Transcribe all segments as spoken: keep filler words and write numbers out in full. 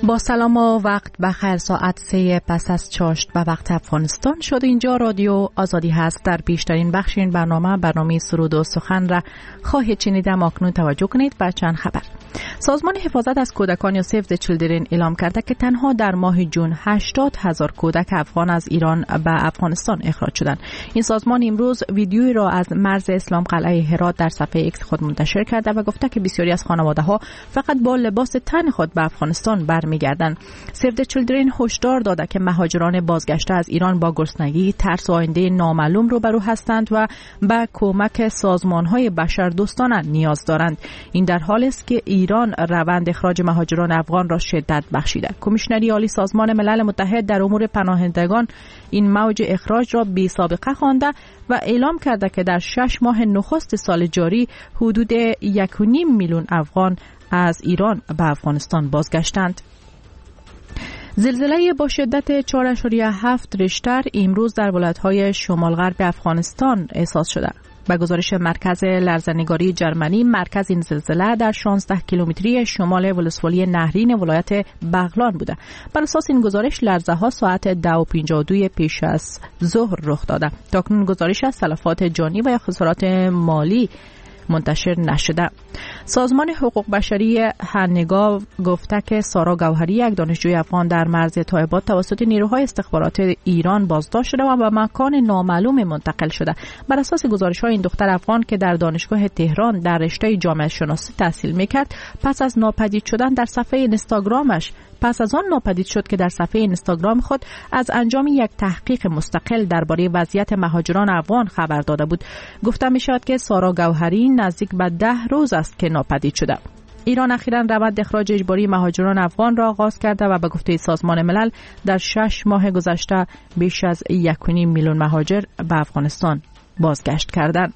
با سلام و وقت بخیر. ساعت سه پس از چاشت به وقت افغانستان شد. اینجا رادیو آزادی هست. در بیشترین بخش این برنامه برنامه سرود و سخن را خواهید شنید. اکنون توجه کنید به چند خبر. سازمان حفاظت از کودکان یا سیو د چیلدرن اعلام کرده که تنها در ماه جون هشتاد هزار کودک افغان از ایران به افغانستان اخراج شدند. این سازمان امروز ویدیویی را از مرز اسلام قلعه هرات در صفحه ایکس خود منتشر کرده و گفته که بسیاری از خانواده‌ها فقط با لباس تن خود به افغانستان برمیگردند. سیو د چیلدرن هشدار داده که مهاجران بازگشته از ایران با گرسنگی، ترس و آینده نامعلوم روبرو هستند و به کمک سازمان‌های بشردوستانه نیاز دارند. این در حالی است که ایران روند اخراج مهاجران افغان را شدت بخشیده. کمیشنری عالی سازمان ملل متحد در امور پناهندگان این موج اخراج را بی سابقه خوانده و اعلام کرده که در شش ماه نخست سال جاری حدود یک و نیم میلیون افغان از ایران به افغانستان بازگشتند. زلزله با شدت چهار اشاریه هفت ریشتر امروز در ولایت‌های شمال غرب افغانستان احساس شده. به گزارش مرکز لرزه‌نگاری جرمنی، مرکز این زلزله در شانزده کیلومتری شمال ولسوالی نهرین ولایت بغلان بوده. بر اساس این گزارش لرزه‌ها ساعت ده و پنجاه و دو پیش از ظهر رخ داده. تاکنون گزارش از تلفات جانی و یا خسارات مالی منتشر نشده. سازمان حقوق بشری هنگاو گفته که سارا گوهری، یک دانشجوی افغان در مرز تایبات، توسط نیروهای استخبارات ایران بازداشت شده و به مکان نامعلوم منتقل شده. بر اساس گزارش‌های این دختر افغان که در دانشگاه تهران در رشته جامعه شناسی تحصیل می‌کرد، پس از ناپدید شدن در صفحه اینستاگرامش پس از آن ناپدید شد که در صفحه اینستاگرام خود از انجام یک تحقیق مستقل درباره وضعیت مهاجران افغان خبر داده بود. گفته می شود که سارا گوهری نزدیک به ده روز است که ناپدید شده. ایران اخیراً روند اخراج اجباری مهاجران افغان را آغاز کرده و به گفته سازمان ملل در شش ماه گذشته بیش از یک و نیم میلیون مهاجر به افغانستان بازگشت کردند.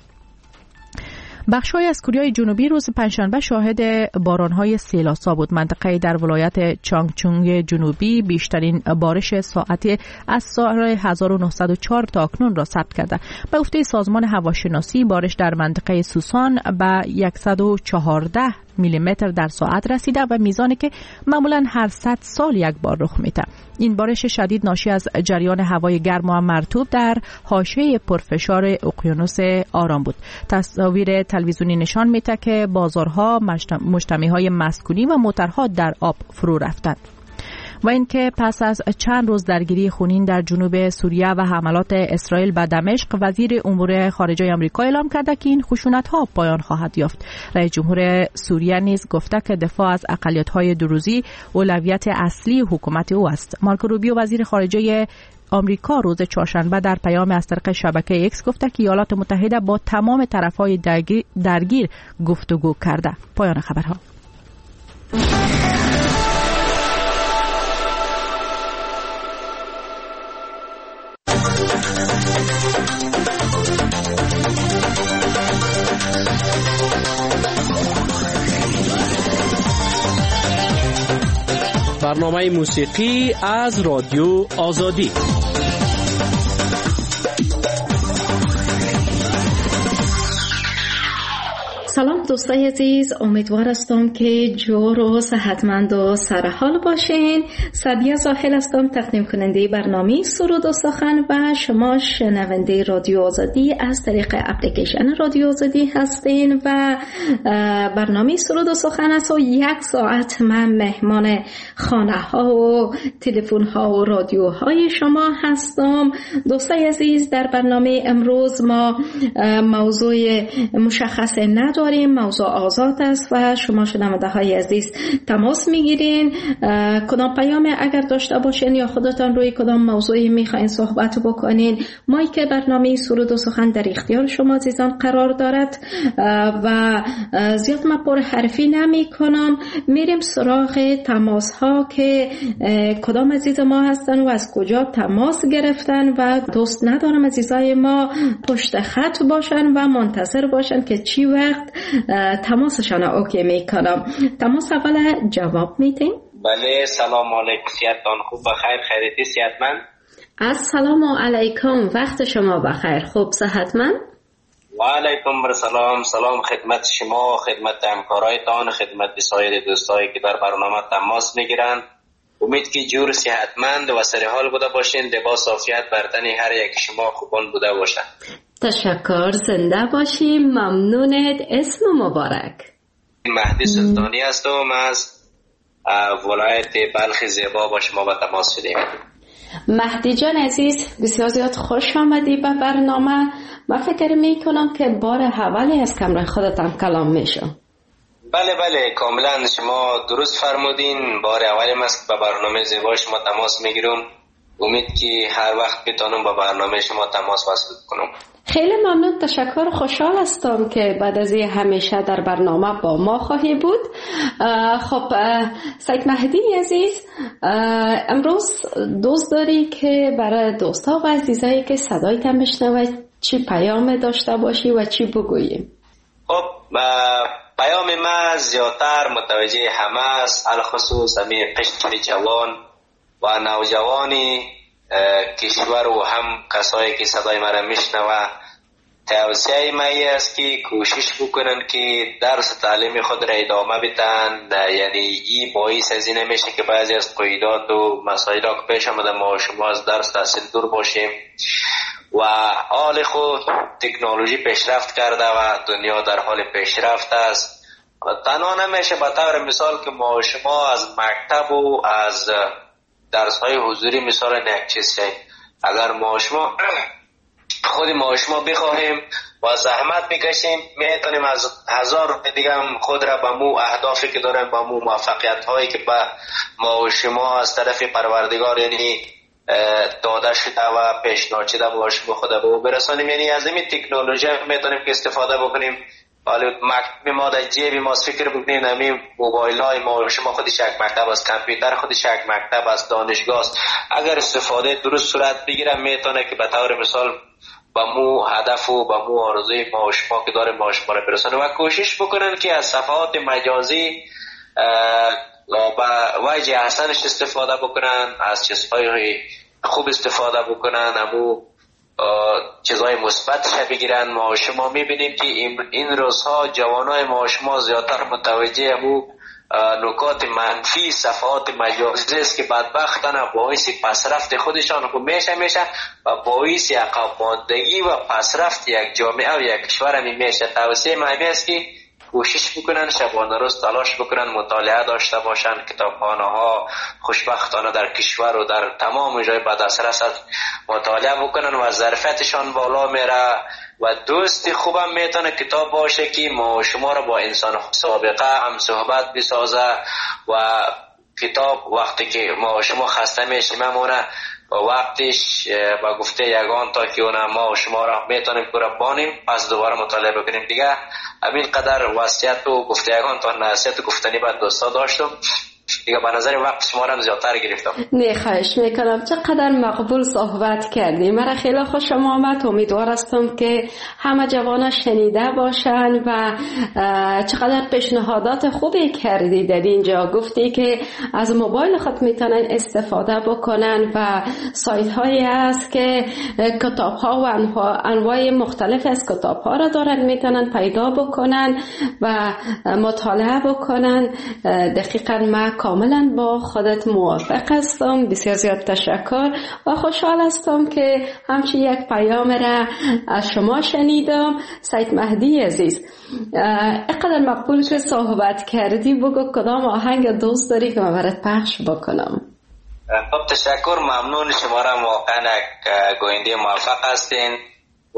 بخش‌های از کره جنوبی روز پنجشنبه شاهد باران‌های سیل‌آسا بود. منطقه در ولایت چانگچونگ جنوبی بیشترین بارش ساعتی از سال هزار و نهصد و چهار تا اکنون را ثبت کرده. به گفته سازمان هواشناسی، بارش در منطقه سوسان به صد و چهارده میلی متر در ساعت رسیده و میزانی که معمولاً هر صد سال یک بار رخ میده. این بارش شدید ناشی از جریان هوای گرم و مرطوب در حاشیه پرفشار اقیانوس آرام بود. تصاویر تلویزیونی نشان میده که بازارها، مجتمع‌های مسکونی و موترها در آب فرو رفتند. و اینکه پس از چند روز درگیری خونین در جنوب سوریه و حملات اسرائیل به دمشق، وزیر امور خارجه آمریکا اعلام کرده که این خشونت‌ها پایان خواهد یافت. رئیس جمهور سوریه نیز گفته که دفاع از اقلیت‌های دروزی اولویت اصلی حکومت او است. مارکو روبیو، وزیر خارجه آمریکا، روز چهارشنبه در پیام از طریق شبکه ایکس گفته که ایالات متحده با تمام طرف‌های درگیر گفتگو کرده. پایان خبرها. برنامه موسیقی از رادیو آزادی. سلام دوستای عزیز، امیدوار هستم که جور و صحتمند و سرحال باشین. سعدیه زاهل هستم، تقدیم کننده برنامه سرود و سخن و شما شنونده رادیو آزادی از طریق اپلیکیشن رادیو آزادی هستین و برنامه سرود و سخن است و یک ساعت من مهمان خانه ها و تلفن ها و رادیو های شما هستم. دوستای عزیز، در برنامه امروز ما موضوع مشخص نداریم، موضوع آزاد است و شما شنونده های عزیز تماس میگیرین. کدام پیام اگر داشته باشین یا خودتان روی کدام موضوعی میخواین صحبت بکنین، مایی که برنامه سرود و سخن در اختیار شما عزیزان قرار دارد و زیاد من پر حرفی نمی کنم. میریم سراغ تماس ها که کدام عزیز ما هستن و از کجا تماس گرفتن و دوست ندارم عزیزای ما پشت خط باشن و منتظر باشن که چی وقت تماسشان اوکی میکنم. تماس اول جواب میتین؟ بله، سلام علیکم، صحتتان خوب بخیر، خیریتی صحتمند؟ السلام علیکم، وقت شما بخیر، خوب صحتمند؟ و علیکم السلام، سلام خدمت شما، خدمت همکارایتان، خدمت سایر دوستایی که در برنامه تماس میگیرند. امید که جور صحتمند و سرحال بوده باشین. لباس عافیت بر تن هر یک شما خوبان بوده باشه. تشکر، زنده باشی. ممنونت. اسم مبارک؟ مهدی سلطانی هستم از ولایت بلخ زیبا با شما به تماس شدیم. مهدی جان عزیز، بسیار زیاد خوش آمدی به برنامه. من فکر می کنم که بار اولی از کمره خودتان کلام میشم. بله بله کاملا شما درست فرمودین. بار اولی است به برنامه زیبا شما تماس میگیرم. امید که هر وقت بتونم با برنامه شما تماس وصل کنم. خیلی ممنون، تشکر. خوشحال هستم که بعد از این همیشه در برنامه با ما خواهی بود. خب سید مهدی عزیز، امروز دوست داری که برای دوستا و عزیزایی که صدای تم بشنوه چی پیام داشته باشی و چی بگویی؟ خب پیام ما زیادتر متوجه همه است، الخصوص همین قشر جوان و نوجوانی کشور و هم کسایی که صدای مرا میشنوه. توصیه ما است که کوشش بکنن که درس تعلیم خود را ادامه بدن. یعنی این باعث از این میشه که بعضی از قیودات و مسائل که پیش آمده ما شما از درس تحصیل دور باشیم. و حال خود تکنولوژی پیشرفت کرده و دنیا در حال پیشرفت است. تنها نمیشه به طور مثال که ما شما از مکتب و از درس های حضوری مثال یک چیز شد. اگر ما شما خود ما شما بخواهیم و زحمت بکشیم میتونیم از هزار روپیه دیگه هم خود را به مو اهدافی که داریم، به مو موفقیت هایی که به ما شما از طرف پروردگار یعنی داده شده و پیشنهاد شده با شما خود به برسانیم. یعنی از این تکنولوژی میتونیم که استفاده بکنیم. حالا مکتب ما در جیب ما فکر بکنیم، همین موبایل های ما شما خودش یک مکتب است، کامپیوتر خودش یک مکتب است، دانشگاه است. اگر استفاده درست صورت بگیره میتونه که به طور مثال با مو هدف و با مو آرزوی ما و شما که داریم ما شما را برسانه و کوشش بکنن که از صفحات مجازی با وجه احسنش استفاده بکنن، از چیزهای خوب استفاده بکنن، امو چیزهای مثبتش بگیرن. ما شما میبینیم که این روزها جوانای ما شما زیادتر متوجه امو نکات منفی صفحات مجازی است که بدبختانه باعث پسرفت خودشان خود میشه میشه و باعث عقب ماندگی و پسرفت یک جامعه و یک کشور می میشه. توصیه من است که کوشش بکنن شبانه روز تلاش بکنن، مطالعه داشته باشن، کتابخانه ها خوشبختانه در کشور و در تمام جای به دسترس مطالعه بکنن و ظرفیتشان بالا میره و دوست خوبم میتونه کتاب باشه که ما شما را با انسان سابقه هم صحبت بسازه و کتاب وقتی که ما شما خسته میشیم مونه و وقتش با گفته یگان تا که اون ما شما را میتونیم پورا بانیم پس دوباره مطالعه بکنیم دیگه. همین قدر وصیت و گفته یگان تا نصیحت و گفتنی بعد دوستا داشتم دیگه. به نظر وقت شما را زیادتر گرفتم. نه خواهش میکنم، چقدر مقبول صحبت کردی. مرا خیلی خوشم آمد. امیدوار هستم که همه جوانا شنیده باشن و چقدر پیشنهادات خوبی کردی در اینجا. گفتی که از موبایل خود میتونن استفاده بکنن و سایت هایی هست که کتاب ها و انواع مختلف از کتاب ها را دارن میتونن پیدا بکنن و مطالعه بکنن. دقیقاً ما کاملا با خودت موافق هستم. بسیار زیاد تشکر و خوشحال هستم که همچی یک پیام را از شما شنیدم. سید مهدی عزیز، اقدر مقبول که صحبت کردی بگو کدام آهنگ دوست داری که من برات پخش بکنم. خب تشکر، ممنون. شما را واقعا گوینده موفق هستین و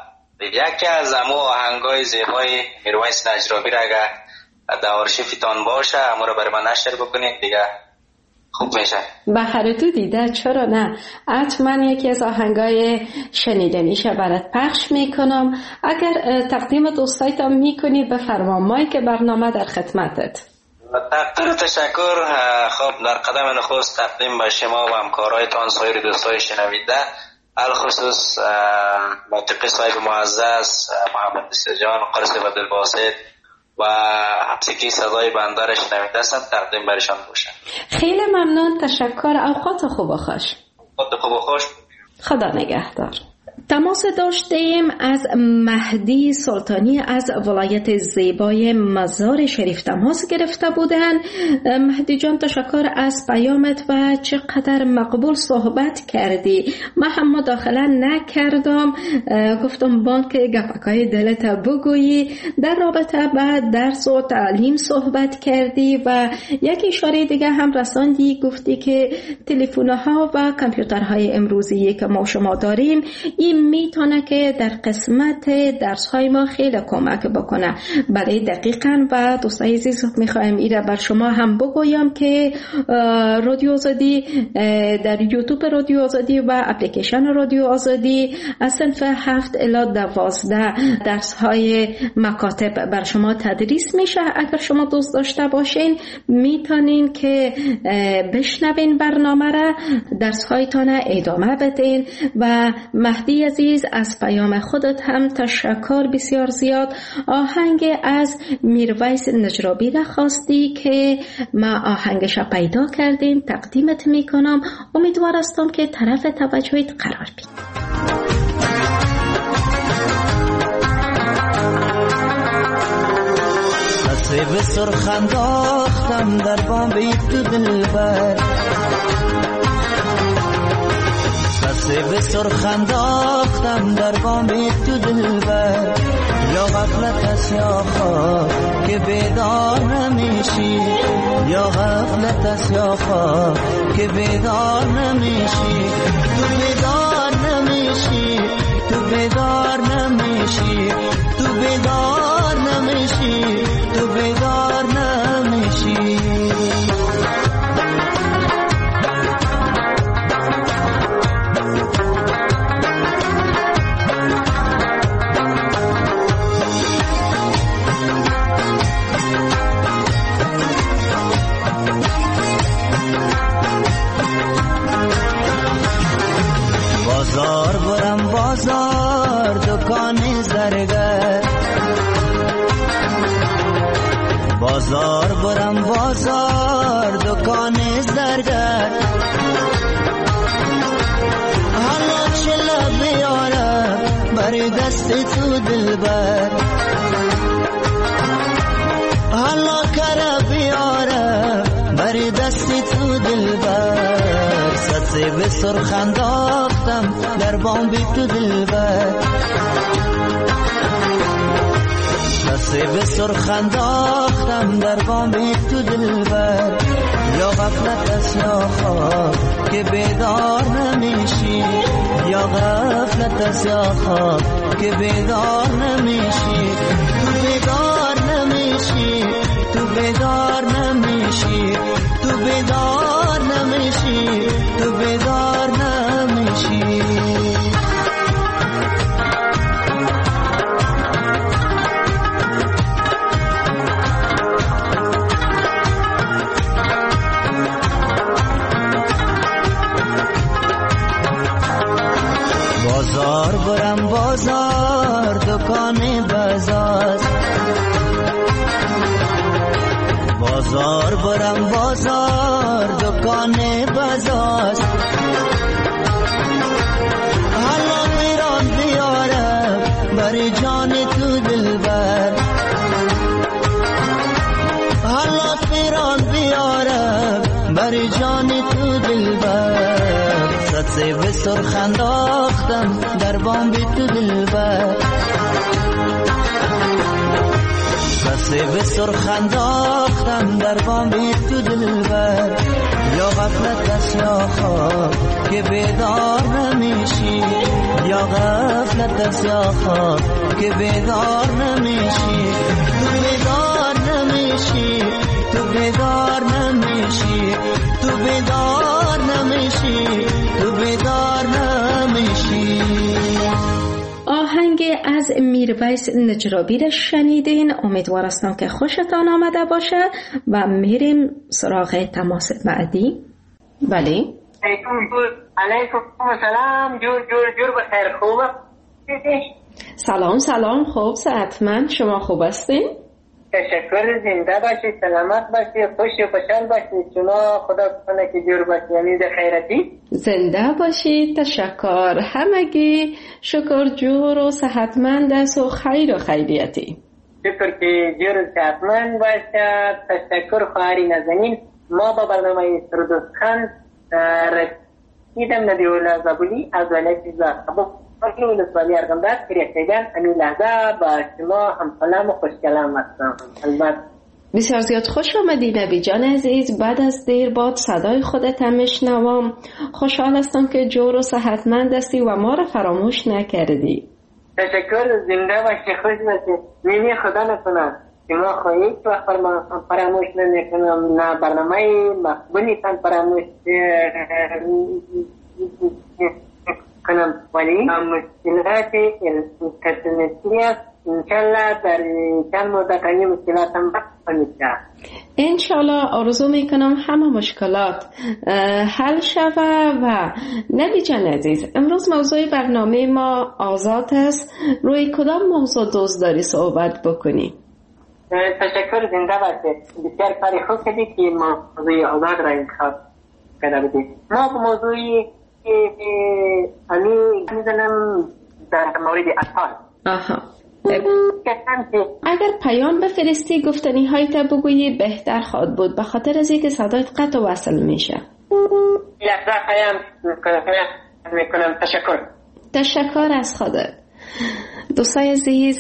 یکی از امو آهنگای زیبای میرویس نجرابی را اگر در آرشیفتان باشه اما رو برای من نشر بکنید دیگه خوب میشه. بخیر تو دیده، چرا نه؟ حتما یکی از آهنگای شنیدنیش برات پخش میکنم. اگر تقدیم دوستایتان میکنی بفرما، مایی که برنامه در خدمتت. تقدیر تشکر. خب در قدم نخست تقدیم به شما و همکارایتان سایر دوستای شنویده، الخصوص متقی صاحب معزز محمد نصیر جان قرص و دلباسط و حبسی که صدای بنده را شنویده هستند تقدیم برشان باشم. خیلی ممنون، تشکر. اوقات خوب و خوش. اوقات خوب و خوش. خدا نگهدار. تماس داشتیم از مهدی سلطانی از ولایت زیبای مزار شریف تماس گرفته بودن. مهدی جان تشکر از پیامت و چقدر مقبول صحبت کردی. من هم مداخله نکردم، گفتم بانک گپکای دلت بگویی. در رابطه با درس و تعلیم صحبت کردی و یک اشاره دیگه هم رساندی، گفتی که تلفن‌ها و کامپیوترهای امروزی که ما شما داریم این میتونه که در قسمت درس‌های ما خیلی کمک بکنه. برای دقیقاً و دوستای عزیز میخوایم ایره بر شما هم بگویم که رادیو آزادی در یوتیوب رادیو آزادی و اپلیکیشن رادیو آزادی از صنف هفت الی دوازده درس‌های مکاتب بر شما تدریس میشه. اگر شما دوست داشته باشین میتونین که بشنوین برنامه را، درس‌هایتان ادامه بدین. و مهدی عزیز از پیام خودت هم تشکر بسیار زیاد. آهنگ از میرویس نجرابی را خواستی که ما آهنگش پیدا کردیم، تقدیمت میکنم. امیدوار هستم که طرف توجهت قرار بید. به سرخ انداختم در بام تو دلبر، قصه به سرخ انداختم در بام تو دلبر. یا غفلت است یا خواب که بیدار نمیشی، یا غفلت است یا خواب که بیدار نمیشی. تو بیدار نمیشی، تو بیدار نمیشی، تو بیدار نمیشی، تو بیدار نمیشی. بازار برم بازار دکان زرگر، بازار برم بازار دکان زرگر. حالا چلا بیارم بر دست تو دلبر، حالا کرا بیارم بر دست تو دلبر. سطح به سرخ انداختم در بام بی تو دلبر، سطح به سرخ انداختم در بام بی تو دلبر. یا غفلت است یا خواب که بیدار نمیشی، یا غفلت است یا خواب که بیدار نمیشی. تو بیدار نمیشی، تو بیدار نمیشی، تو بیدار نمیشی، تو بیدار نمیشی. بازار برم بازار دکان بازار، بازار برم بازار دکان بازار. حالا میرم بیارم بر جان تو دلبر، حالا میرم بیارم بر جان تو دلبر. سطح به سرخ انداختم در بام بی تو دلبر، سطح به سرخ انداختم در بام بی تو دلبر. یا غفلت است یا خواب که بیدار نمیشی، یا غفلت است یا خواب که بیدار نمیشی. تو بیدار نمیشی، تو بیدار نمیشی، تو بیدار نمیشی، تو بیدار نمیشی. آهنگ از میرویس نجرابی را شنیدین. امیدوار هستم که خوشتان آمده باشه و میریم سراغ تماس بعدی. بله علیکم السلام. جور جور جور بخیر. خوبه؟ سلام سلام. خوب صحتمند. شما خوب هستین؟ تشکر، زنده باشید، سلامت باشید، خوش و خوشحال باشید. شما خدا کنه که جور باشید، یعنی ده خیرتی. زنده باشید، تشکر. همگی شکر جور و صحتمند است و خیر و خیریتی. شکر که جور و صحتمند باشد. تشکر خواهری نازنین. ما با برنامه سرودستخان رسیدم. نبی‌الله زابلی از ولایت زاخبو فرقی ولسوالی ارغنداب کریشگان امین لحظه با شما هم سلام و خوش کلام هستم. البته بسیار زیاد خوش آمدی نبی جان عزیز. بعد از دیر باد صدای خودت هم میشنوم. خوشحال هستم که جور و صحتمند هستی و ما را فراموش نکردی. تشکر، زنده باشی، خوش باشی. نیمی خدا نکنه که ما خواهید و فراموش نکنم، نه برنامه مقبولی تن فراموش کنم، ولی مشکلات اینترنتی است. انشالله در چند مدتی مشکلات هم میشه. انشالله آرزو میکنم همه مشکلات حل شود. و نبی جان عزیز، امروز موضوع برنامه ما آزاد است. روی کدام موضوع دوست داری صحبت بکنی؟ تشکر، زنده باشید. بسیار کاری خوب کردی که موضوع آزاد را انتخاب کرده بودید. ما به موضوعی امی میزنم در مورد اطفال. آها. اگر پیام بفرستی گفتنی های تا بگویی بهتر خواهد بود، به خاطر از اینکه صدایت قطع و وصل میشه. لحظه پیام میکنم. تشکر. تشکر از خودت. دوستای عزیز،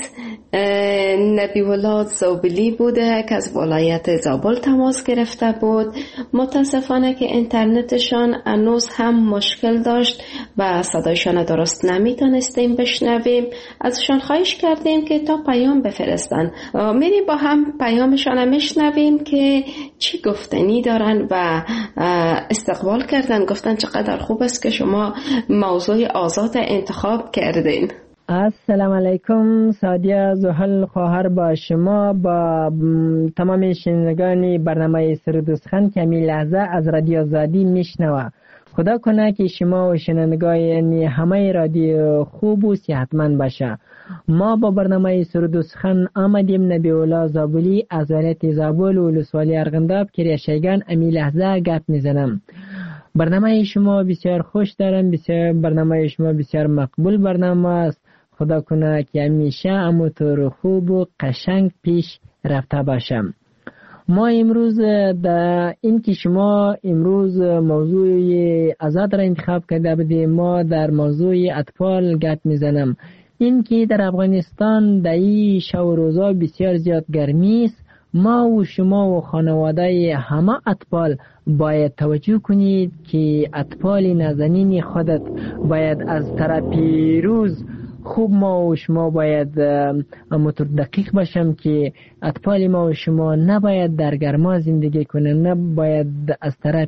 نبی‌الله زابلی بوده که از ولایت زابل تماس گرفته بود. متاسفانه که اینترنتشان هنوز هم مشکل داشت و صدایشان درست نمیتونستیم بشنویم. ازشان خواهش کردیم که تا پیام بفرستن. میریم با هم پیامشان میشنویم که چی گفتنی دارن و استقبال کردن. گفتن چقدر خوب است که شما موضوع آزاد انتخاب کردین. السلام علیکم. سادیه زحل خواهر با شما با تمام شنوندگان برنامه سرودستخان که همین لحظه از رادیو آزادی میشنوه. خدا کنه که شما و شنوندگان یعنی همه رادیو خوب و صحتمند باشه. ما با برنامه سرودستخان آمدیم. نبی‌الله زابلی از ولایت زابل و ولسوالی ارغنداب کریشگان همین لحظه گپ میزنم. برنامه شما بسیار خوش دارم. بسیار برنامه شما بسیار مقبول برنامه است. خدا کنه که همیشه همونطور خوب و قشنگ پیش رفته باشم. ما امروز در این که شما امروز موضوع آزاد را انتخاب کرده بودیم، ما در موضوع اطفال گپ میزنم. این که در افغانستان در این شب روزا بسیار زیاد گرمی است. ما و شما و خانواده همه اطفال باید توجه کنید که اطفال نازنین خودت باید از طرف روز خوب ما و شما باید مطور دقیق باشم که اطفال ما و شما نباید در گرما زندگی کنه، نباید از طرف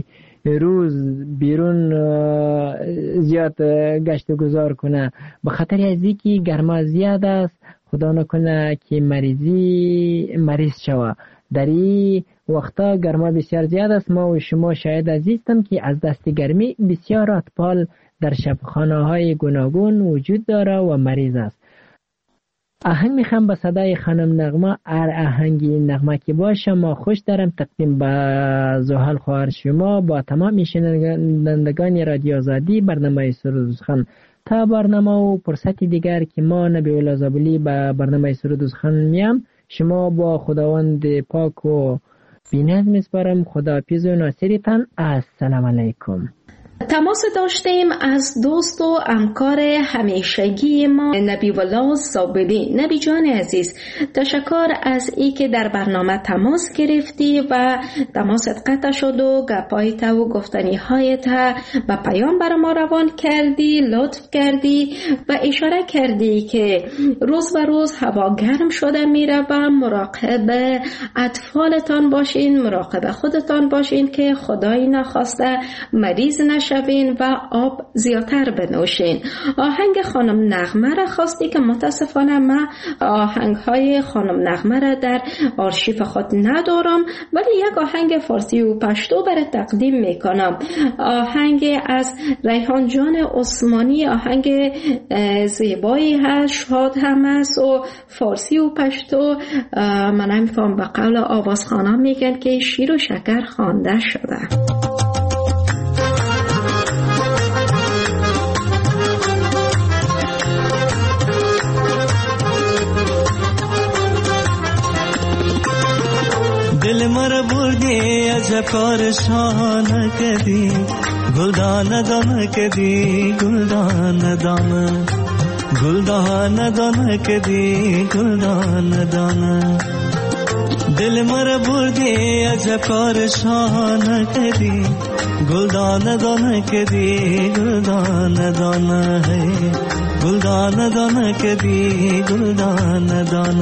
روز بیرون زیاد گشت و گذار کنه، به خاطر از اینکه گرما زیاد است. خدا نکنه که مریضی مریض شوه. در این وقتا گرما بسیار زیاد است. ما و شما شاید عزیزم که از دست گرمی بسیار اطفال در شبخانه های گوناگون وجود داره و مریض است. آهنگ میخوام با صدای خانم نغمه. هر آهنگی نغمه که باشه ما خوش دارم تقدیم به زحل خواهر شما با تمام شنوندگان رادیو آزادی برنامه سرودستخان. تا برنامه و فرصت دیگر که ما نبی‌الله زابلی با برنامه سرودستخان میام، شما با خداوند پاک و بی‌نظم میسپارم. خداحافظ و ناصرتان. السلام علیکم. تماس داشتیم از دوست و همکار همیشگی ما نبی‌الله زابلی. نبی جان عزیز، تشکر از ای که در برنامه تماس گرفتی و تماست قطع شد و گپایت و گفتنی هایت و پیام بر ما روان کردی، لطف کردی و اشاره کردی که روز به روز هوا گرم شده میره و مراقب اطفالتان باشین، مراقب خودتان باشین که خدایی نخواسته مریض نشین نشوین و آب زیادتر بنوشین. آهنگ خانم نغمه را خواستی که متاسفانه من آهنگ های خانم نغمه را در آرشیف خود ندارم، ولی یک آهنگ فارسی و پشتو برای تقدیم میکنم. آهنگ از ریحان جان عثمانی، آهنگ زیبایی هست، شاد هم است و فارسی و پشتو. من نمیفهم، به قول آوازخوانان میگن که شیر و شکر خوانده شده. دل مر بردی عجب کار شان کدی، گلدان دان کدی گلدان دان، گلدان دان کدی گلدان دان. دل مر بردی عجب کار شان کدی، گلدان دان کدی گلدان دان ہے، گلدان دان کدی گلدان دان.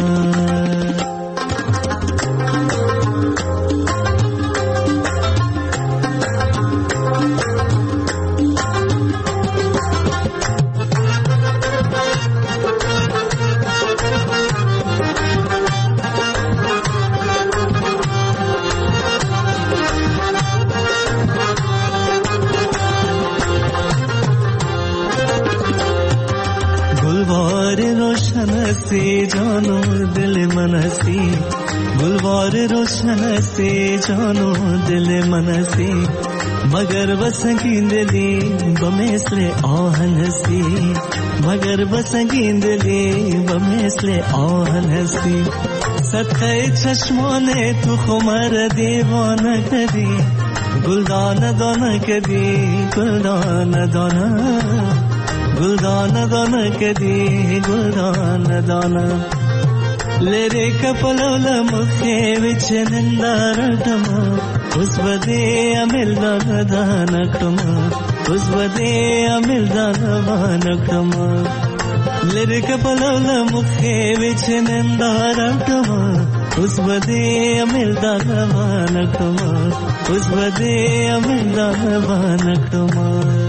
सी जानो दिल मनसी, गुलवार रोशन से जानो दिल मनसी, मगर बसंगी दिली बमेसले आहन सी, मगर बसंगी दिली बमेसले आहन सी. सत्य चश्मोने तू खुमर दीवान कदी, गुलदान दान कदी गुलदान दाना, गुलदान दान कदी गुलदान दाना. लेरे कपलोल मुखे विच निंदारटमा, उस बदे अमिलदान दानकमा, उस बदे अमिलदान दानकमा. लेरे कपलोल मुखे विच निंदारटमा, उस बदे अमिलदान दानकमा, उस बदे अमिलदान दानकमा.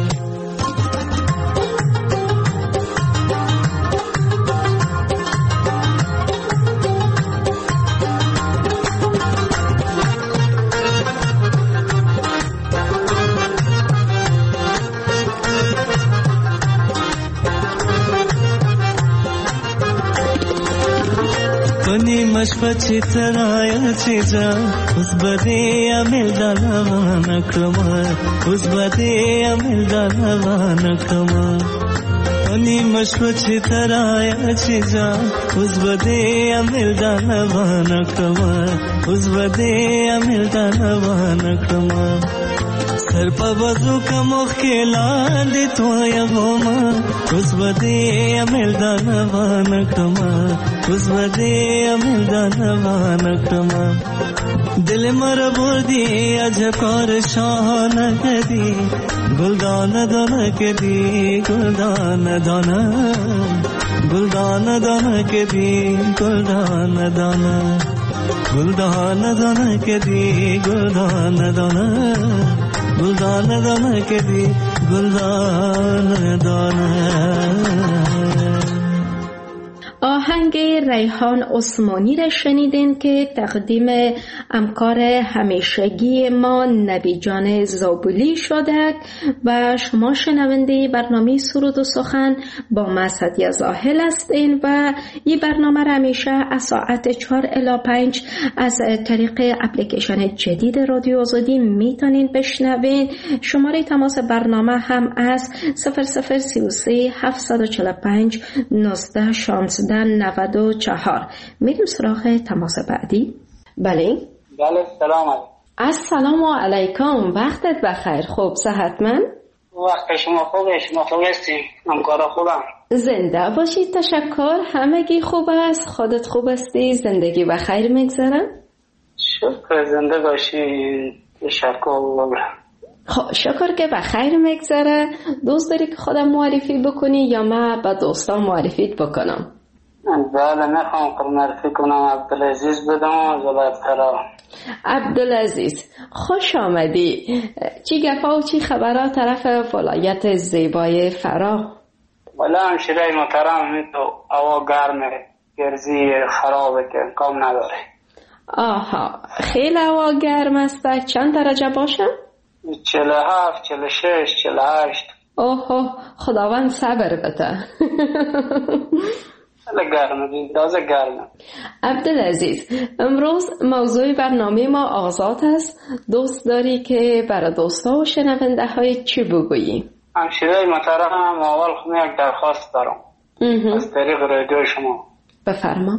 मशपची तराया चीजा, उस बदे अमिलदाना वानकमा, उस बदे अमिलदाना वानकमा. अनि मशपची तराया चीजा, उस बदे अमिलदाना वानकमा, उस बदे अमिलदाना वानकमा. सर पर वजू का मुख्यला दे तो यगोमा, उस बदे अमिलदान वानकमा, उस बदे अमिलदान वानकमा. दिल मर बोदी अजकार शान कदी, गुलदान दान कदी गुलदान दाना, गुलदान दान कदी गुलदान दाना, गुलदान दान कदी गुलदान दाना, गुलदान दान कदी गुलदान दाना. آهنگ ریحان عثمانی را شنیدین که تقدیم همکار همیشگی ما نبی جان زابلی شده و شما شنونده برنامه سرود و سخن با من سعدیه زاهل هستین و این برنامه را همیشه از ساعت چهار الی پنج از طریق اپلیکیشن جدید رادیو آزادی میتونین بشنوین. شماره تماس برنامه هم از صفر صفر سی و سه هفتصد و چهل و پنج نوزده شانزده نود و چهار. میریم سراغ تماس بعدی. بله بله سلام علیکم. السلام علیکم، وقتت بخیر. خوب صحتمند؟ وقت شما خوبه؟ شما خوب هستین؟ همکارا خوبم؟ زنده باشید، تشکر. همگی خوب است؟ خودت خوب هستی؟ زندگی بخیر میگذره؟ شکر، زنده باشین. تشکر. خب شکر که بخیر میگذره. دوست داری که خودم معرفی بکنی یا من به دوستان معرفیت بکنم؟ بله میخوام که معرفی کنم عبدالعزیز بدم از ولایت فرا. عبدالعزیز خوش آمدی. چی گپا و چی خبرها طرف ولایت زیبای فرا؟ والا همشیره محترم می تو هوا گرمه، گرزی خرابه که کام نداره. آها خیلی هوا گرم است. چند درجه باشه؟ چهل و هفت، چهل و شش، چهل و هشت. اوه خداوند صبر بده. خیلی گرمه، دازه گرمه. عبدالعزیز امروز موضوع برنامه ما آزاد است. دوست داری که برای دوستا و شنونده های چی بگویی؟ همشیره محترم اول خود یک درخواست دارم از طریق رادیو شما. بفرما.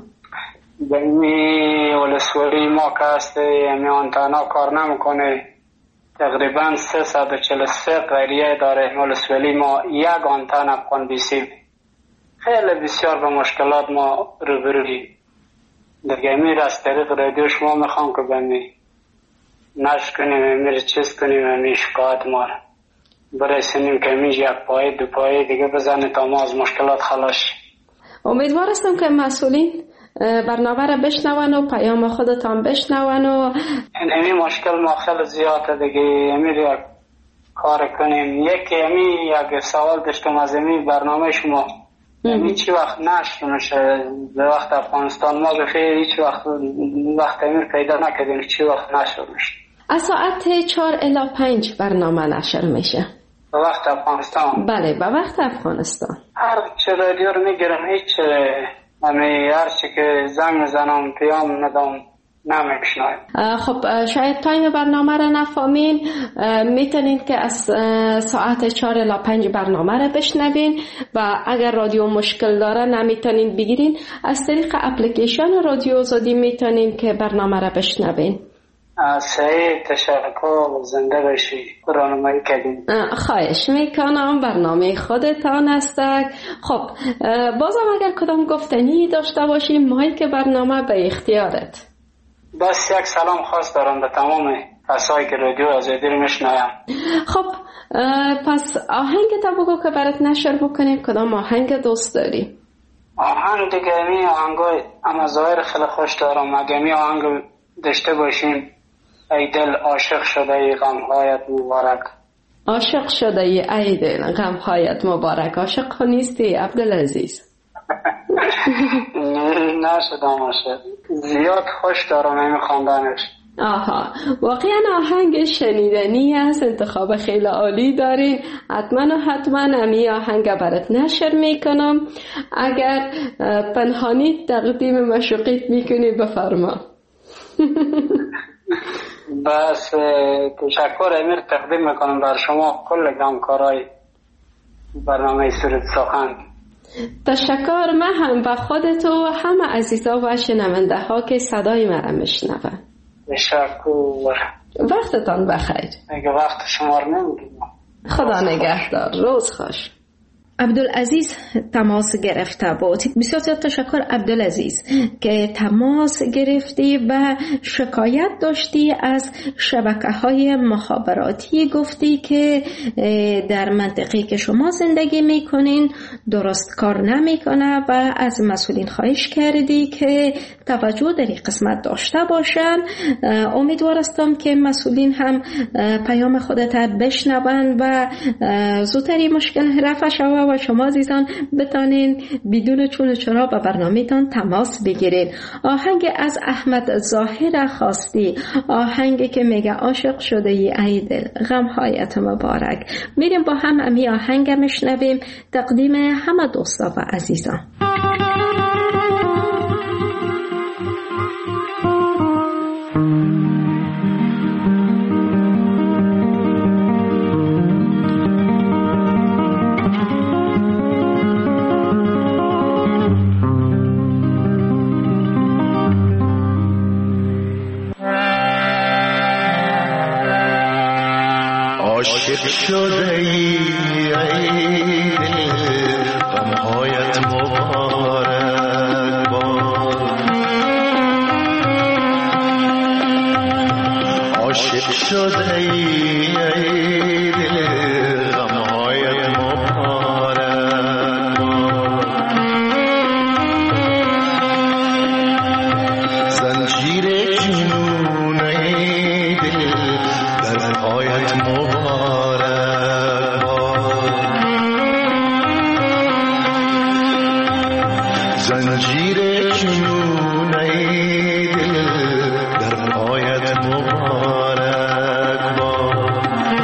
دمی ولسوالی ما که هسته امی آنتنا کار نمیکنه، تقریبا سیصد و چهل و سه قریه داره ولسوالی ما، یک آنتن افغان بیسیم. خیلی بسیار به مشکلات ما روبرویم. دیگه امیر از طریق رادیو شما میخوام که بمی نشر کنیم، امیر چیز کنیم، امیر شکایت ما را برسونیم که امیر یک پایه دو پایه دیگه بزنه تا ما از مشکلات خلاص. امیدوار هستم که مسئولین برنامه را بشنون و پیام خودتان بشنون و این مشکل ما خیلی زیاده دیگه. امیر یک کار کنیم. یکی امی یک سوال داشتم از امی برنامه شما، امی چی وقت نشر میشه به وقت افغانستان؟ ما بخیر هیچ وقت وقت امیر پیدا نکردیم چی وقت نشر میشه. از ساعت چهار الی پنج برنامه نشر میشه به وقت افغانستان. بله به وقت افغانستان. هر چه رادیو رو میگیرم هیچ امی هر چی که زنگ میزنم پیام ندام نمیشنایم. خب شاید تایم برنامه را نفهمین، میتونین که از ساعت چهار الی پنج برنامه را بشنوین و اگر رادیو مشکل داره نمیتونین بگیرین، از طریق اپلیکیشن رادیو آزادی میتونین که برنامه را بشنوین. صحیح، تشکر، زنده باشی، راهنمایی کردین. خواهش میکنم، برنامه خودتان است. خب بازم اگر کدام گفتنی داشته باشیم مایک برنامه به اختیارت. بس یک سلام خاص دارم به تمام کسایی که رادیو آزادی رو میشنویم. خب پس آهنگ تا بگو که برات نشر بکنیم. کدام آهنگ دوست داری؟ آهنگ دیگه می آهنگای اما ظاهر خیلی خوش دارم. اگه می آهنگ داشته باشیم، ای دل عاشق شده ای غمهایت مبارک. عاشق شده ای دل غمهایت مبارک. عاشق نیستی عبدالعزیز؟ نشدم عاشق. زیاد خوش دارم این خواندنش. آها واقعا آهنگ شنیدنی است. انتخاب خیلی عالی دارین. حتما و حتما امی آهنگ برات نشر میکنم. اگر پنهانی تقدیم مشوقیت میکنی بفرما. بس تشکر امیر تقدیم میکنم بر شما کل همکارای برنامه سرود سخن. تشکر. من هم به خودت و همه عزیزا و شنونده ها که صدای مرا میشنون. تشکر. وقتتان بخیر. اگه وقت شما رو نمیگیم. خدا نگهدار. روز خوش. عبدالعزیز تماس گرفته بود. بسیار زیاد تشکر عبدالعزیز که تماس گرفتی و شکایت داشتی از شبکه‌های مخابراتی. گفتی که در منطقه‌ای که شما زندگی میکنین درست کار نمیکنه و از مسئولین خواهش کردی که توجه در این قسمت داشته باشن. امیدوار هستم که مسئولین هم پیام خودت بشنون و زودتر مشکل رفع شود و شما عزیزان بتانین بدون چون و چرا با برنامه‌تان تماس بگیرید. آهنگ از احمد ظاهر خواستی، آهنگی که میگه عاشق شده ای دل غمهایت مبارک. میریم با هم امی آهنگ میشنویم تقدیم همه دوستا و عزیزان. عاشق شده ای ای دل غمهایت مبارک باد. عاشق شده ای ای دل غمهایت مبارک باد. جنون ای دل در پایت مبارک باد.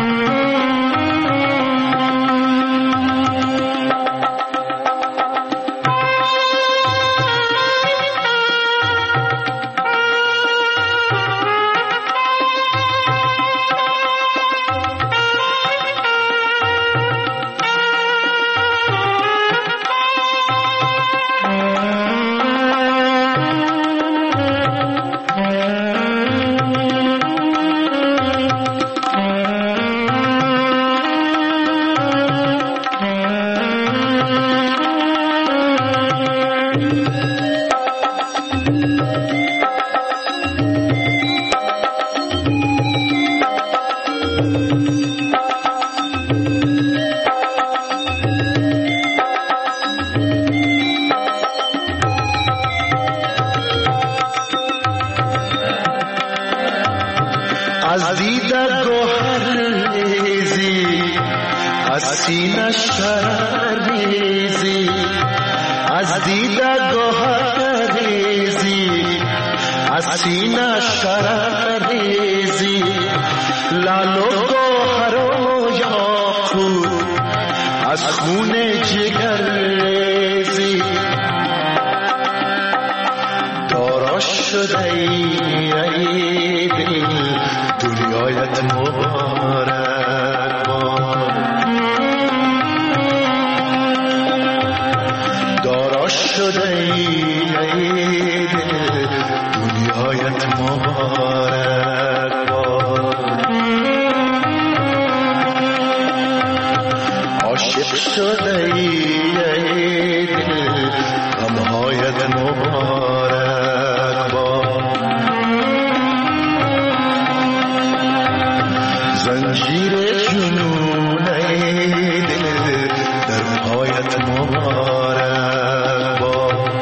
از دیده گوهر ریزی از سینه شرر ریزی، از دیده گوهر ریزی از سینه شرر ریزی، لال و گوهر و یاقوت از خون جگر ریزی. دارا شده ای دل دنیایت مبارک باد. دارا شده ای دل دنیایت مبارک باد. عاشق شده ای دل غمهایت مبارک باد. زنجیر جنون ای دل در پایت مبارک باد.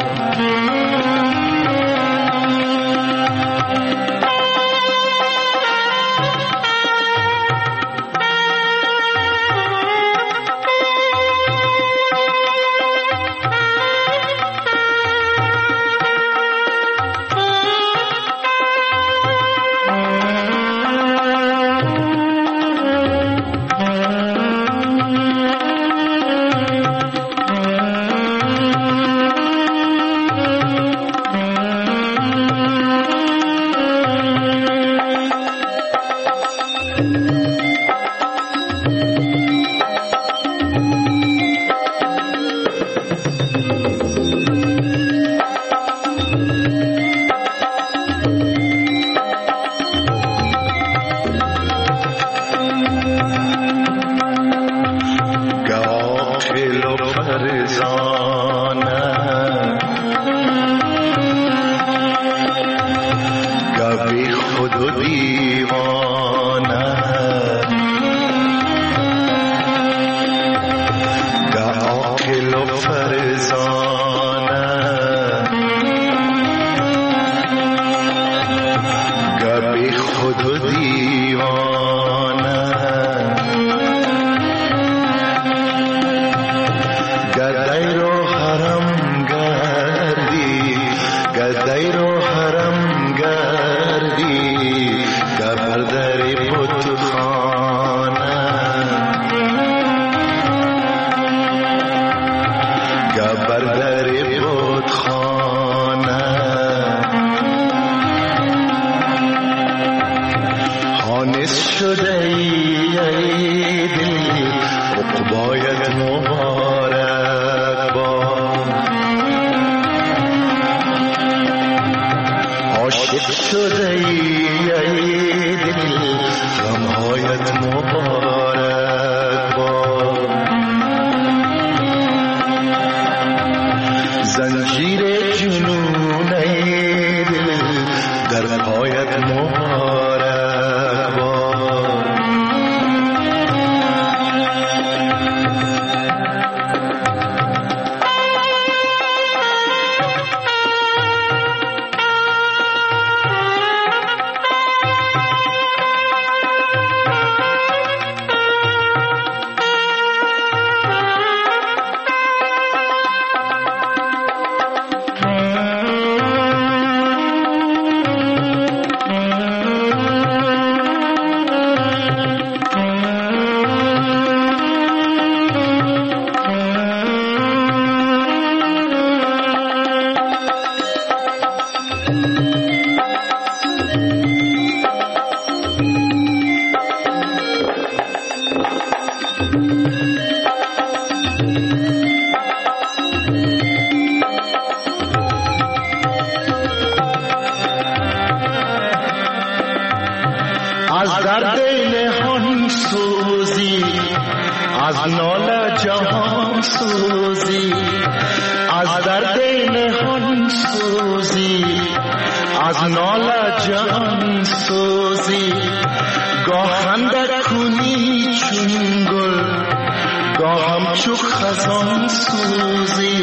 از درد نهان سوزی، از ناله جهان سوزی، از درد نهان سوزی، از ناله جهان سوزی. گاه اندر کنی چون گل، گاه همچو خزان سوزی.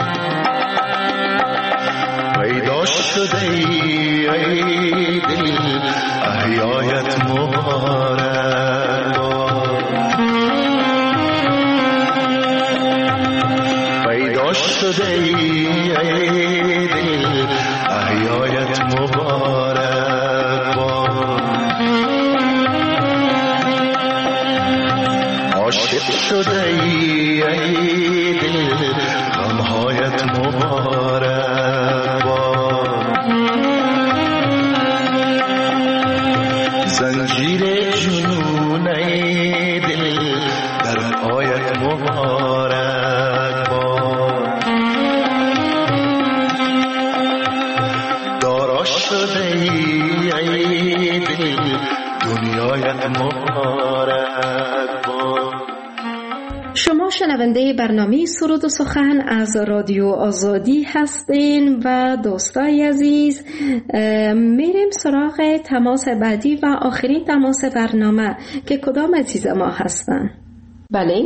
پیدا شده ای دل احیایت مبارک باد. پیدا شده ای دل احیایت مبارک باد. عاشق شده ای دل غمهایت مبارک باد. زنجیر جنون ای دل در پایت مبارک باد. دارا شده ای دل دنیایت مبارک باد. شما شنونده برنامه سرود و سخن از رادیو آزادی هستین و دوستای عزیز، میریم سراغ تماس بعدی و آخرین تماس برنامه که کدام عزیز ما هستن؟ بله.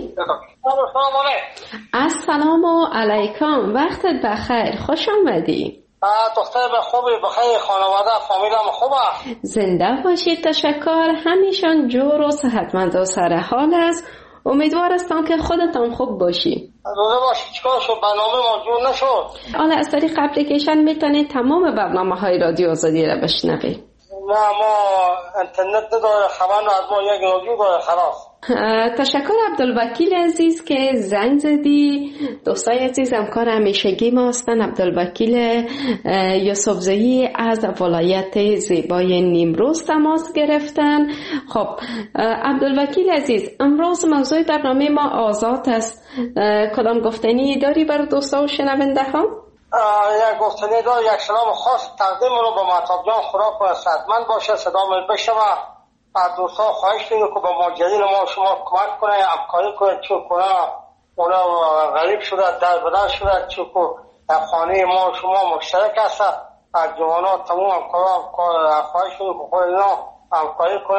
السلام علیکم، وقتت بخیر، خوش آمدی. دختر به خوبی، بخیر، خانواده فامیلم خوبه؟ زنده باشید، تشکر. همیشان جور و صحتمند و سر حال است. امیدوار هستم که خودتان خوب باشی. روزه باشی. چیکار شد؟ برنامه ما جور نشد. حالا از طریق اپلیکیشن میتونید تمام برنامه های رادیو آزادی را بشنوید. نه، ما اینترنت نداره، خبر از ما یک رادیو داره خلاص. تشکر عبدالوکیل عزیز که زنگ زدی. دوستای عزیز، همکار همیشگی ما هستن عبدالوکیل یوسفزئی از ولایت زیبای نیمروز تماس گرفتن. خب عبدالوکیل عزیز، امروز موضوع برنامه ما آزاد است. کدام گفتنی داری برای دوستا و شنونده ها؟ یک گفتنی دار، یک سلام خاص تقدیم رو به مهتاب جان، خدا کنه صحتمند باشه، صدا من بشنوه. از دوستان خواهش کنید که به ماجرین ما شما کمک کنه، همکاری کنه، چون کنه اونا غریب شده، در بدر شده، چون که خانه ما شما مشترک هست. از جوانات تمام همکاران خواهش کنید که خود اینا همکاری کنه،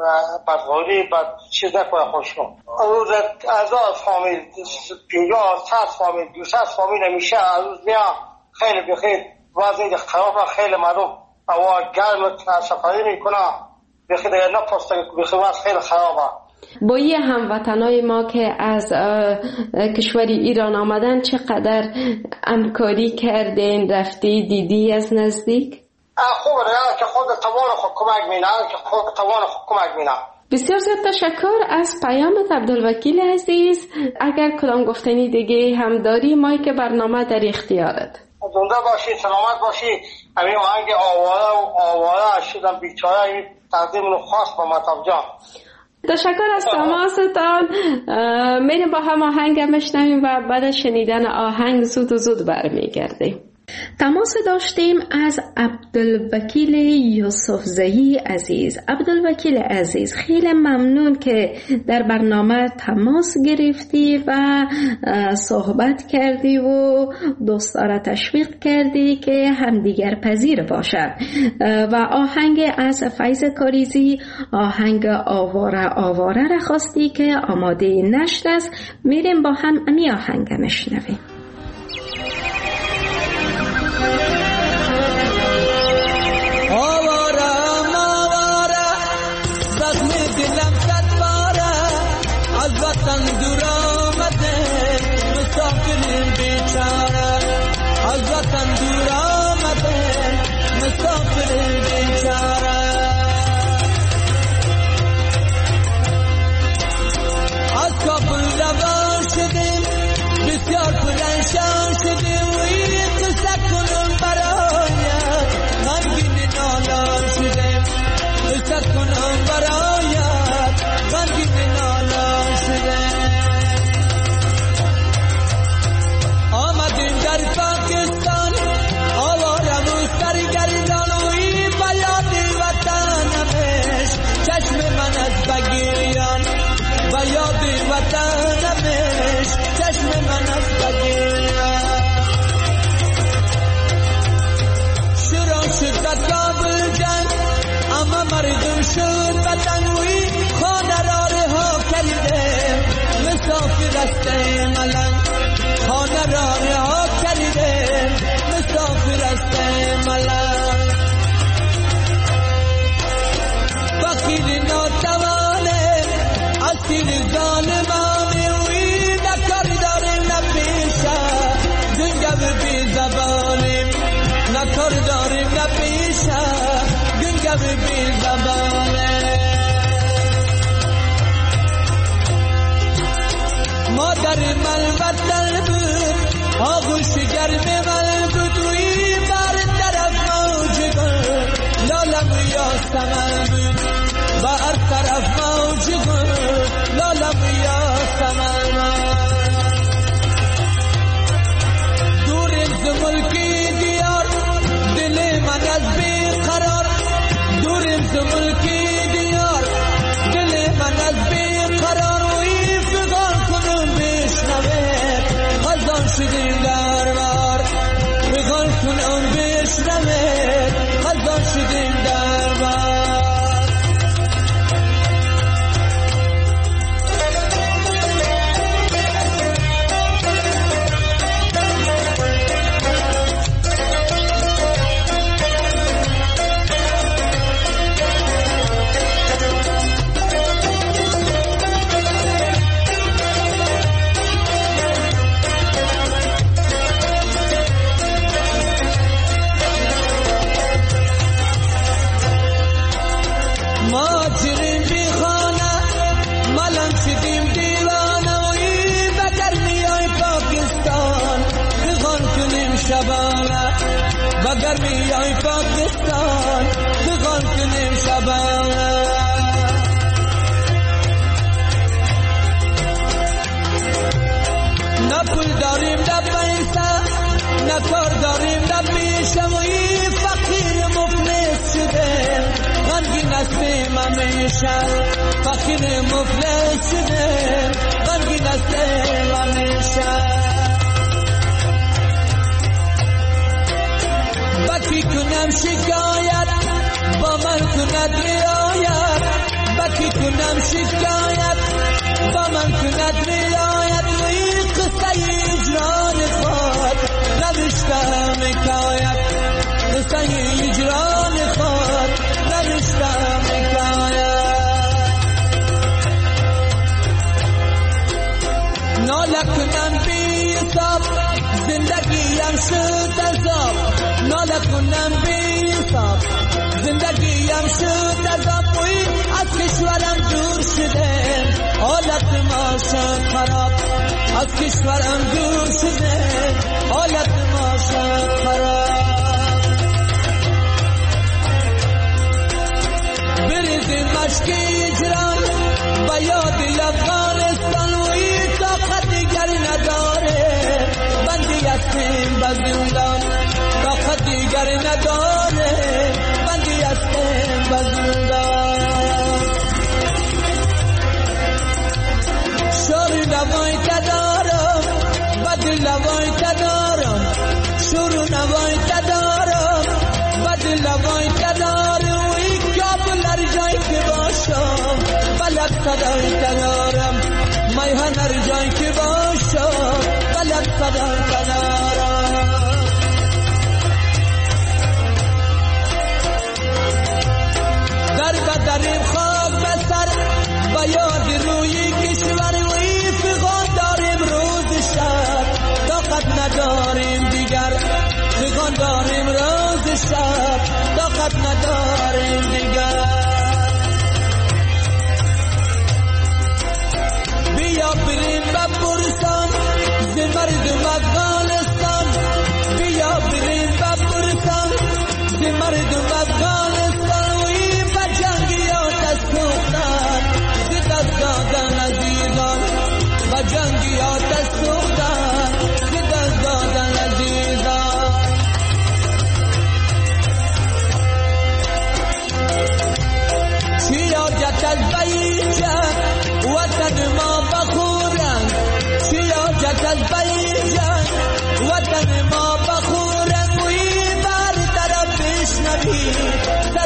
بدغوری بد چیز نکنه خودشون. روز از از فامیل پینجاه صد فامیل دویست فامیل میشه از روز میا خیلی بخیر وضعی خراب، خیلی مردم هوا گرم سفری میکنه، بخیر دیگه نپرسته، بخیر وضع خیلی خرابه. با یه هموطنای ما که از کشوری ایران آمدن چقدر همکاری کردین، رفتی دیدی از نزدیک؟ خوبه دیگه که خود توان خود کمک مینه، که خود توان خود کمک مینه. بسیار زیاد تشکر از پیامت عبدالوکیل عزیز. اگر کدام گفتنی دیگه هم داری، مایی که برنامه در اختیارت. زنده باشی، سلامت باشی. همین آهنگ آواره و آواره شدن بیچاره تقدیم رو خاص با مهتاب جان. تشکر از تماستان. میریم با هم آهنگ بشنویم و بعد شنیدن آهنگ زود و زود برمیگردیم. تماس داشتیم از عبدالوکیل یوسفزئی عزیز. عبدالوکیل عزیز، خیلی ممنون که در برنامه تماس گرفتی و صحبت کردی و دوستا را تشویق کردی که همدیگر پذیر باشد و آهنگ از فیض کاریزی، آهنگ آواره آواره را خواستی که آماده نشد است. میریم با هم امی آهنگ نشنویم. آوارم آواره زخم دلم صد باره، از وطن دور آمده مسافر بیچاره، از وطن دور آمده مسافر بیچاره. از کابل روان شدیم بسیار پر است ملنگ خانه را رها کرده مسافر است ملنگ فقیر ناتوانه اسیر ظالمانه وی نکار داریم نپیشه گنگو بی زبانیم نکار داریم نپیشه گنگو بی زبانه مادر من وطن بود آغوش گرم من بود وی بر طرف موج گل لالم یاسمن بود بر طرف موج گل لالم یاسمن دور از ملکی دیار دل من از بیقرار دور از ملکی دیار دل من از بیقرار وی فغان کنم بشنوه خزان شدیم در بار فغان کنم بشنوه خزان شدیم در بار اگر میای پاکستان بغان کنیم شبانه نه پول داریم نه پیسه نه کار داریم نه پیشه وی فقیر مفلس شده غمگین هستیم همیشه فقیر مفلس شده غمگین هستیم همیشه بکی کنم شکایت با من کند رعایت بکی کنم شکایت با من کند رعایت وی قصه اجران خود نوشتم حکایت قصه اجران خود نوشتم حکایت ناله کنم بی حساب زندگیم شد عذاب ناله کنم بی حساب زندگیم شد عذاب وی از کشورم دور شده حالت ما شد خراب از کشورم دور شده حالت ما شد خراب بریزیم مشک اجرام با یاد افغانستان وی طاقت دیگر نداره بندی هستیم به زندان طاقت دیگر نداره بندی هستیم به زندان شور نوای تدارم بد لوای تدارم شور نوای تدارم بد لوای تدارم وی کابل هر جایی که باشم بلد صدای تدارم میهن هر جایی که باشم بلد صدای تدارم در بدریم خاک بسر با یاد روی کشور وی فغان داریم روز شب طاقت نداریم دیگر فغان داریم روز شب طاقت نداریم دیگر بیا بریم بپرسم ز مردم افغانستان بیا بریم بپرسم ز مردم افغانستان وی بجنگیات سوختن ز دست دادن عزیزان بجنگیات سوختن ز دست دادن عزیزان سیاجت از بیجه وطن ما بخورن سیاجت از بیجه وطن ما بخورن وی بر طرف بشنوی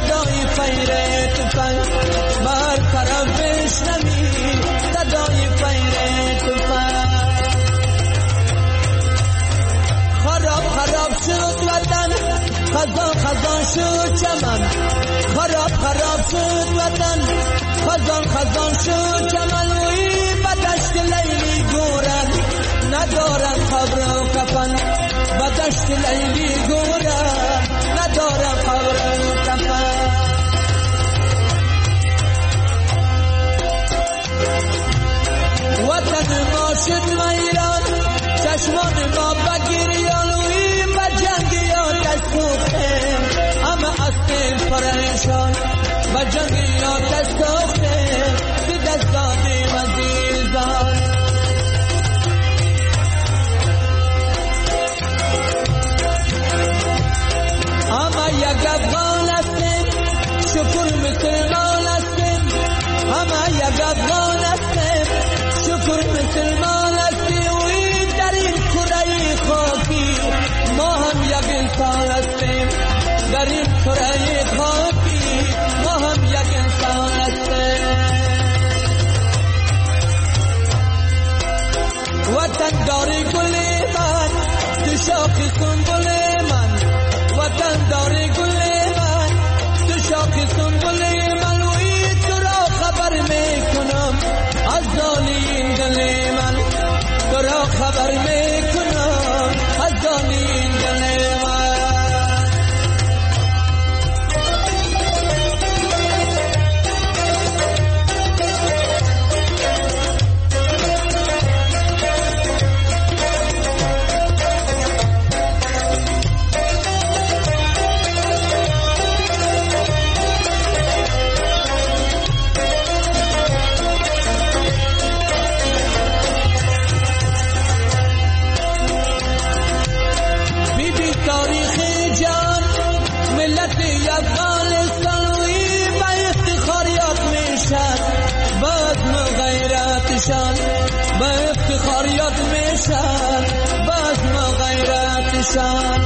شد چمن خراب خراب شد وطن خزان خزان شد چمن وی بدشت لیلی گورن ندارن قبر و کفن بدشت لیلی گورن ندارن قبر و کفن وطن ما شد ویران چشمان ما بگیریان وی بجنگی آتش سوخته همه از پریشان بجنگی آتش سوخته به دست دادیم عزیزان همه یک افغان هستیم شکر مسلمان هستیم همه یک افغان هستیم شکر مسلمان هستیم وی در این کره خاکی ما هم یک انسان هستیم در این کره خاکی ما هم یک انسان هستیم وطن داری گل من تو شاخ سنبل من وطن داری گل من تو شاخ سنبل من وی تو را خبر میکنم از دانی دل من تو را خبر میکنم از دانی دل من با افتخاریات میشن باز ما غیرتشان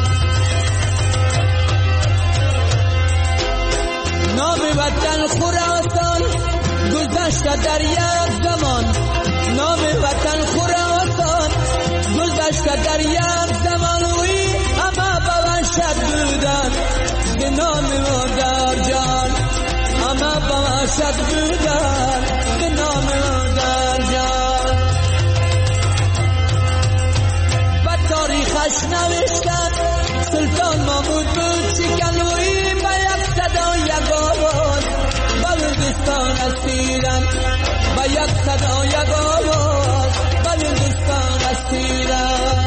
نام وطن خراسان گذشته در یک زمان نام وطن خراسان گذشته در یک زمان وی اما با وحشت بودن به نام مادر جان اما با وحشت بودن به نام مادر جان و تاریخش نوشتن سلطان محمود بود شکنوی با یک صدا یک آواز بلوچستان اسیرن با یک صدا یک آواز بلوچستان اسیرن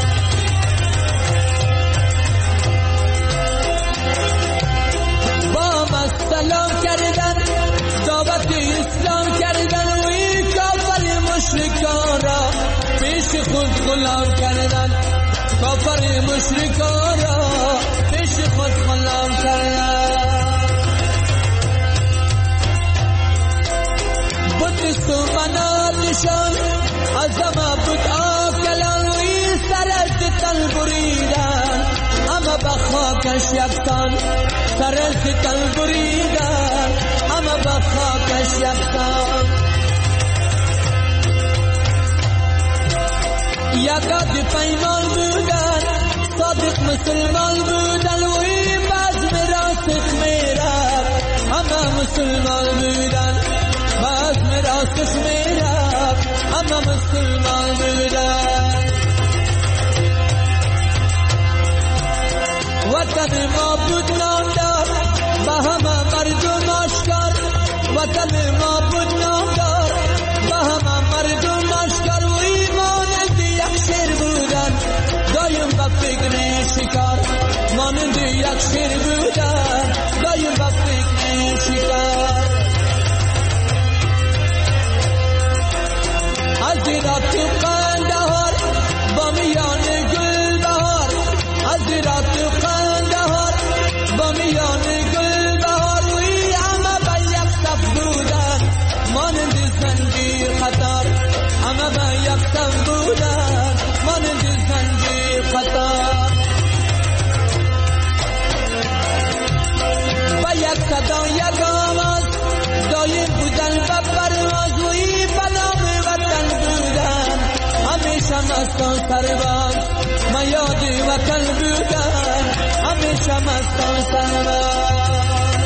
با ما سلام کردن دعوت اسلام کردن وی کافر مشرکان را پیش خود غلام کردن کافر مشرکان را پیش خود غلام کردن بودست و مناتشان از همه بود آکلان وی سرش تن بریدن اما بخاکش یکسان سرش تن بریدن اما بخاکش یکسان یکاد پیمان بودن صادق مسلمان بودن وی باز مراسخ میرد اما مسلمان بودن باز مراسخ میرد اما مسلمان بودن وطن ما بود نامدار با همه مردم آشکار وطن ما بود نامدار با همه مردم آشکار و مانند یک شیر بودن دایم با فکر شکار مانند یک شیر بودن دایم با فکر شکار از رات قندهار با میان گل بهار از رات قندهار با میان گل بهار وی همه با یک صف بودن مانند زنجیر قطار همه با یک صف بودن مانند زنجیر قطار با یک صدا یک آواز دایم بودن و پرواز وی بنام وطن بودن همیشه مستان سرباز ما یاد وطن بودن بشم از تن سرور.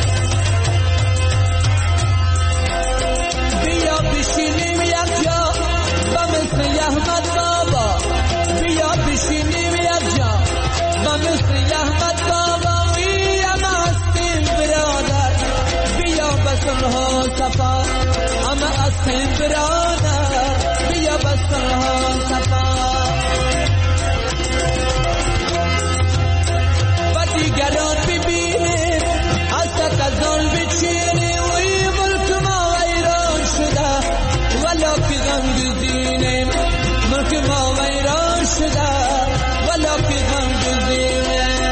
بیا بشینیم یک جا و مثل احمد بابا، بیا بشینیم یک جا و مثل احمد بابا ویم هستیم برادر. بیا بسرها صفا اما هستیم برادر، بیا بسرها صفا. و دیگران ببینیم از تکزان بچینیم و این ملک ما ویران شده، ولا که غم گزینیم ملک ما ویران شده، ولا که غم گزینیم.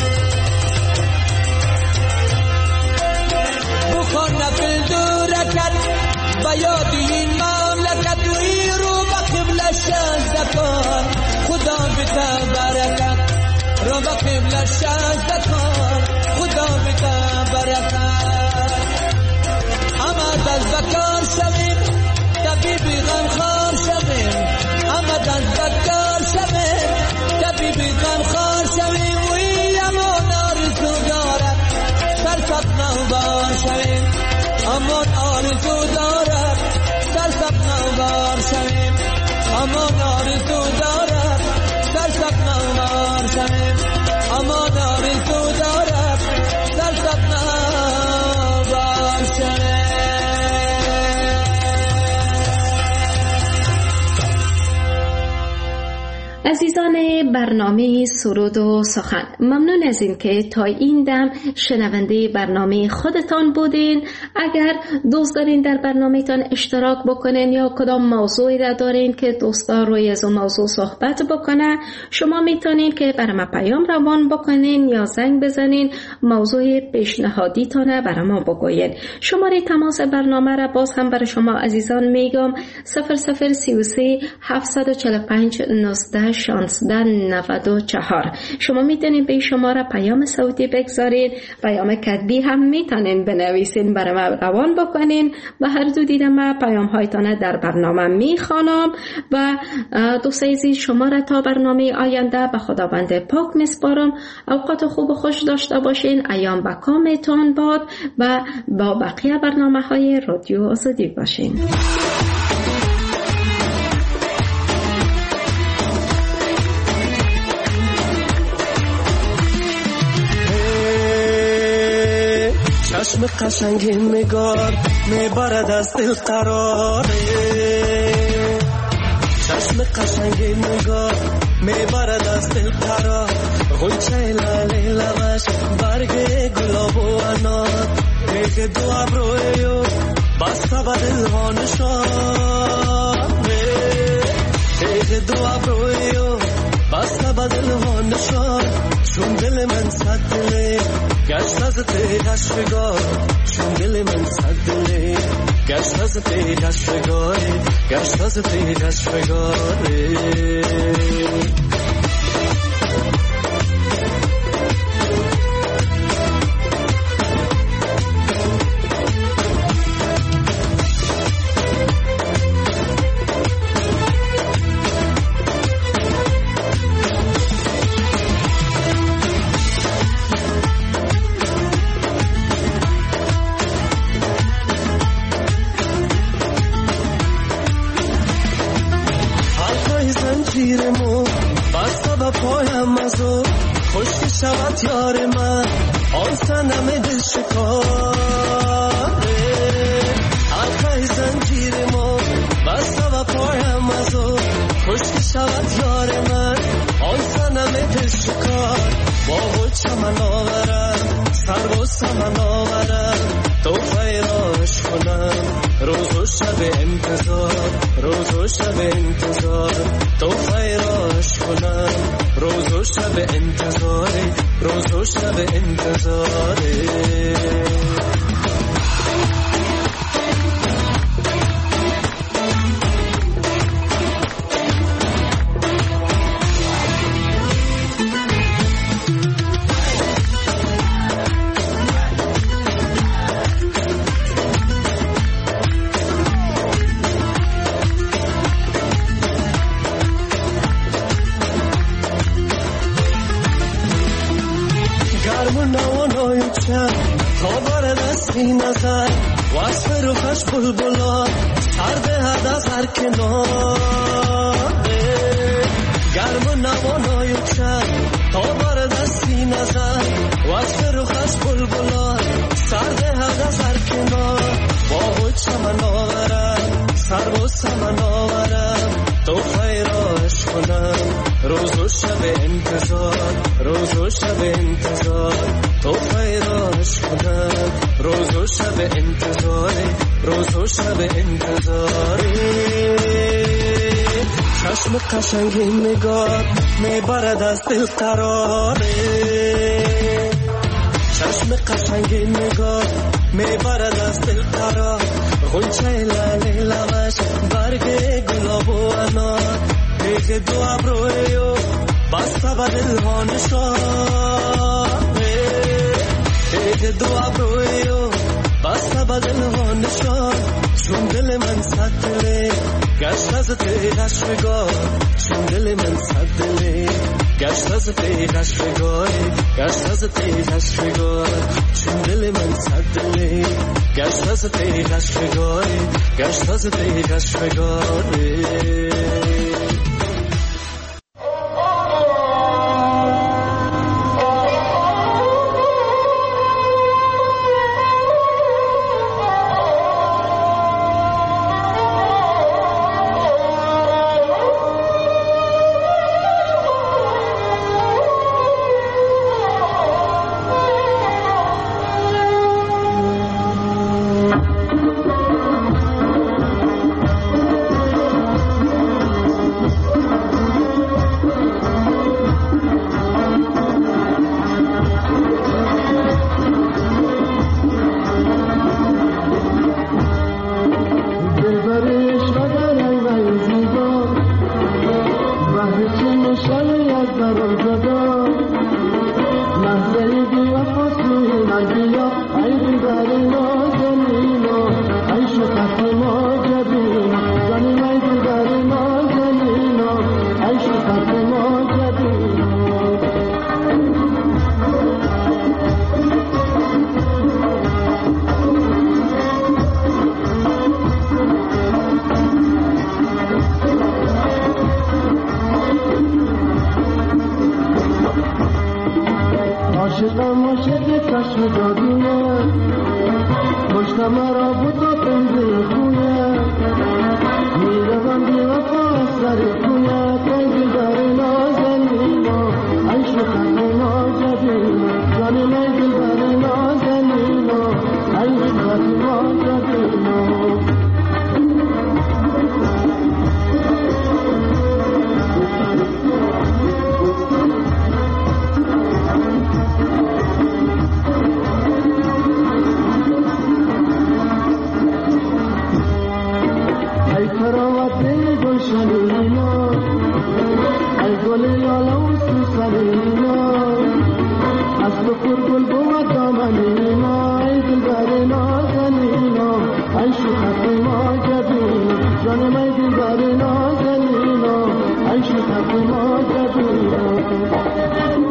بخون نفل دورکت و یاد این مملکت و این رو به قبل شازده کن، خدا بتا برکت رو به قبل شازده کن، خدا بتا برکت. اما دست بکار شویم طبیبی غمخوار شویم، اما دست بکار شویم طبیبی غمخوار شویم و این امان آرزو دارد سرسب نوبار شویم، امان آرزو دارد سرسب نوبار شویم، امان آرزو دارد سرسب نوبار شویم، امان آرزو دارد سرسب نوبار شویم. عزیزان برنامه سرود و سخن، ممنون از این که تا این دم شنونده برنامه خودتان بودین. اگر دوست دارین در برنامه تان اشتراک بکنین یا کدام موضوعی را دارین که دوستا روی از اون موضوع صحبت بکنه، شما میتونین که برای ما پیام روان بکنین یا زنگ بزنین، موضوع پیشنهادی تانه برای ما بگوین. شماره تماس برنامه را باز هم برای شما عزیزان میگم: صفر صفر سی و سه هفتصد و چهل و پنج نوزده شانزده نود و چهار. شما میتونین به شماره پیام صوتی بگذارین، پیام کتبی هم میتونین بنویسین برای ما روان بکنین و هر دو دیدم ما پیام هایتان در برنامه میخوانم. و دوست عزیز شما را تا برنامه آینده به خداوند پاک میسپارم. اوقات خوب و خوش داشته باشین، ایام به کامتان باد و با بقیه برنامه های رادیو آزادی باشین. چشم قشنگ نگار میبرد از دل قراره، چشم قشنگ نگار میبرد از دل قرار، غنچه لاله لبش برگ گلاب و انار، یک دو ابرویو بسته به دل ها نشانه، یک دو ابرویو بسته به دل ها نشان، چون دل من صد دله گشت از تیغش بگار، چون دل من صد دله گشت از تیغش بگاره، گشت از تیغش بگاره. زنجیرمو بسته به پایم ازو، خوشی شود یار من آن سنم دل شکاره، حلقه زنجیرمو بسته به پایم ازو، خوشی شود یار من آن سنم دل شکار، با چمن آورم سر و سمن آورم، تو فیراش کنم روز و شب انتظار، روز و شب انتظار، تو فیراش کنم روز و شب انتظار، روز و شب انتظار. تا بر دستی نظر وصف روحش بلبلان سرده هد از هر کنار گرم و نوانای چند تا بر دستی نظر وصف روحش بلبلان سرده هد از هر کنار با چمن آورم سر و سمن آورم تو خیراش کنم روز و شب انتظار روز و شب انتظار تو خیراش کنم روز و شب انتظار روز و شب انتظار چشم قشنگی نگاه میبرد از دل قراره چشم قشنگی نگاه میبرد از دل قرار غنچه لاله لبش برگ گلاب و انار دیگه دو ابرویو بسته به دل ها نشان دیگه دو ابرویو بسته به دل ها نشان چون دل من صد دله گشت از تیغش بگاه چون دل من صد دله گشت از تیغش بگاه گشت از تیغش بگاه چون دل من صد دله گشت از تیغش بگاه گشت از تیغش بگاه عشق ما جبینا